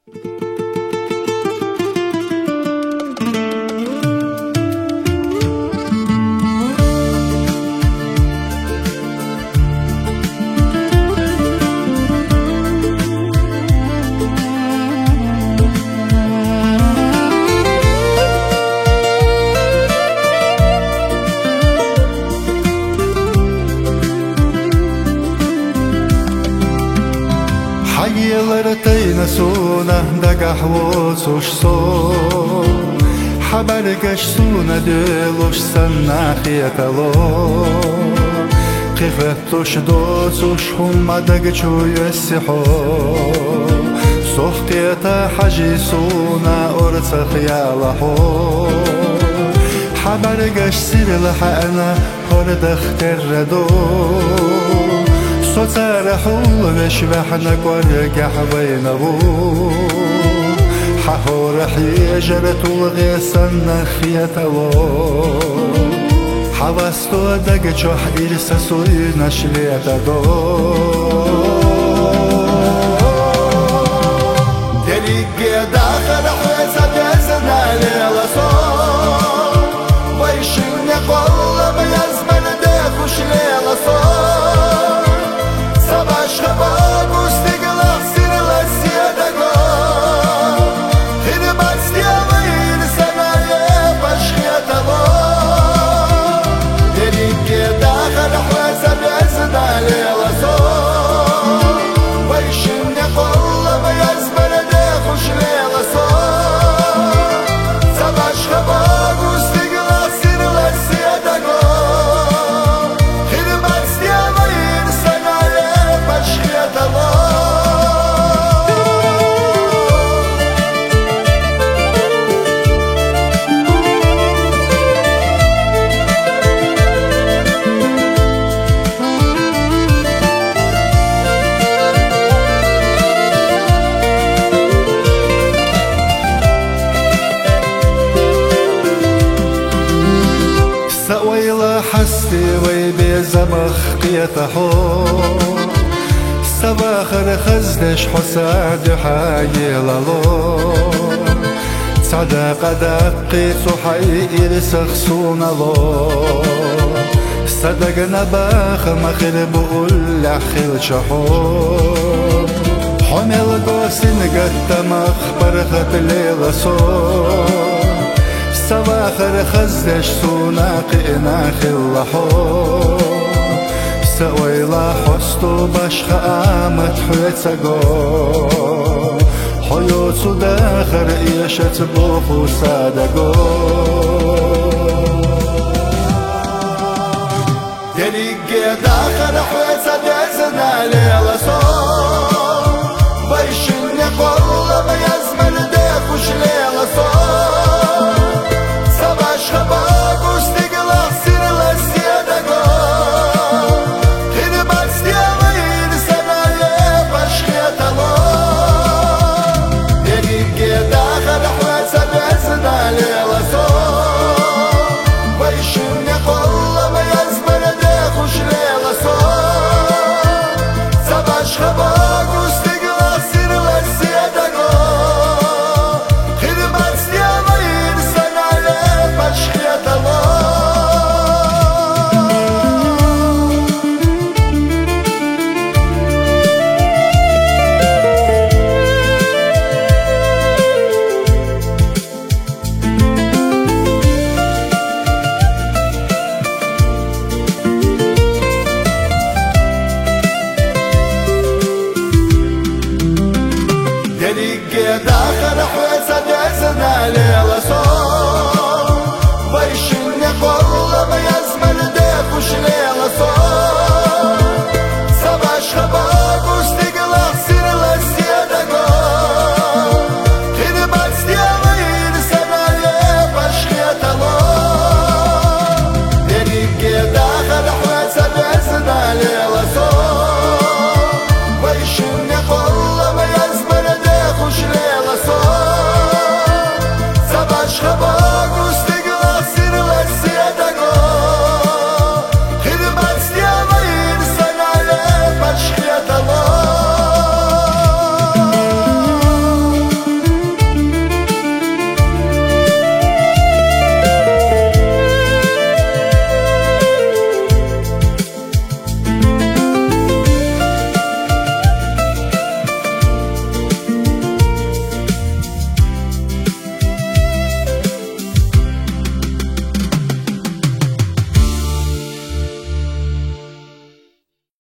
حيلرتين سونا دقحوس وشصو حبرقش سونا دلوش سناخيتلو قفتوش دوسوش هم دقشو يسحو سوختيتا حجي سونا أرسخ يالحو حبرقش سير لحقنا هردخ تردو صارحوا وشبحنا قرقح بينه حهور حيجرة وغيسنا خيته حوستو دقشو حيرسا سوينا شليتا دو تلقي داخل حيسا بيزنا ليلسو ويشن قول بيزمن ديخوش ليلسو سويلا حستي ويبيزمخ قيتحو سباخر خزدش حساد حايلالو صدق دقي صحي إرسخ سونالو صدق نباخ مخير بقول لحخيل شحو حمل قوسين قد مخبر خط ليلسو سواخر خزدش سوناقي خلحو سويلا حستو باشخ آمد حويتساقو حيوتو داخر إيشت بوفو سادقو تلقي داخر حويتسا ديزنا ليلسو ويشن قول بيزمن ديخوش ليلسو داخل حويسا ديزنا ليلسو ويشن قول بيزمن ديخوش ليلسو